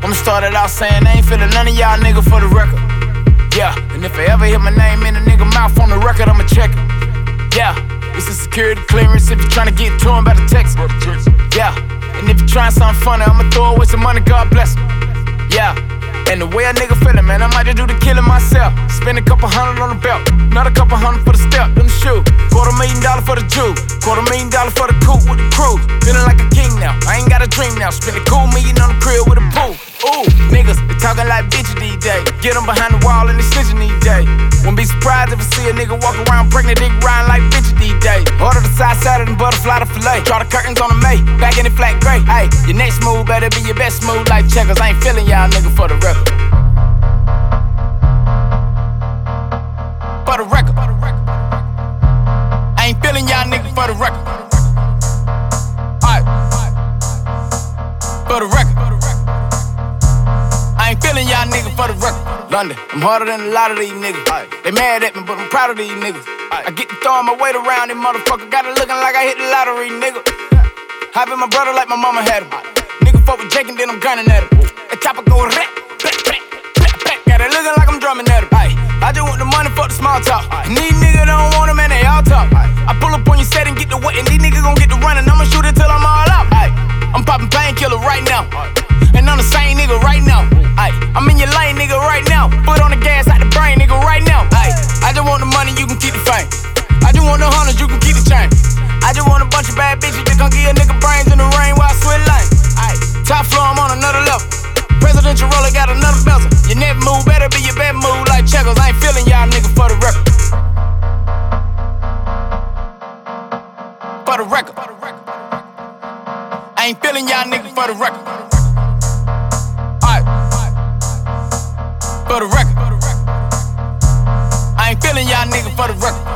I'ma start it out saying I ain't feeling none of y'all nigga for the record. Yeah, and if I ever hit my name in a nigga mouth on the record, I'ma check it. Yeah, it's a security clearance if you tryna get to him, better text it. Yeah, and if you trying something funny, I'ma throw away some money, God bless him. Yeah, and the way a nigga feelin', man, I might just do the killing myself. Spend a couple hundred on the belt, another couple hundred for the step, them the shoe. $250,000 for the Jew, $250,000 for the coupe with the crew. Feeling like a king now, I ain't got a dream now. Spend a cool million on the crib with a pool. Ooh, niggas, they talking like bitches these days. Get them behind the wall and they snitching these days. Wouldn't be surprised if I see a nigga walk around pregnant, dick riding like bitches these days. Order the side salad and butterfly to fillet. Draw the curtains on the May, back in the flat gray. Ayy, your next move better be your best move like checkers. I ain't feeling y'all nigga for the record. For the record. I ain't feeling y'all nigga for the record. Alright. For the record. I ain't feeling y'all niggas for the record. London, I'm harder than a lot of these niggas. They mad at me, but I'm proud of these niggas. I get to throwing my weight around, these motherfuckers got it looking like I hit the lottery, nigga. Hop in my brother like my mama had him. Nigga fuck with Jake and then I'm gunning at him. The chopper go rap, rap, rap, rap, rap. Got it looking like I'm drumming at him. I just want the money, fuck the small talk. And these niggas don't want them and they all talk. I pull up on your set and get the weight, and these niggas gon' get the running. I'ma shoot it till I'm all out. I'm popping painkiller right now. And I'm the same nigga right now. I'm in your lane, nigga, right now. Foot on the gas like the brain, nigga, right now. I just want the money, you can keep the fame. I just want the hundreds, you can keep the chain. I just want a bunch of bad bitches that gon' give a nigga brains in the rain while I switch lane. Top floor, I'm on another level. Presidential roller got another bezel. Your next move better be your best move like checkers. I ain't feeling y'all nigga for the record. For the record. I ain't feeling y'all nigga for the record. Alright. For the record. I ain't feeling y'all nigga for the record.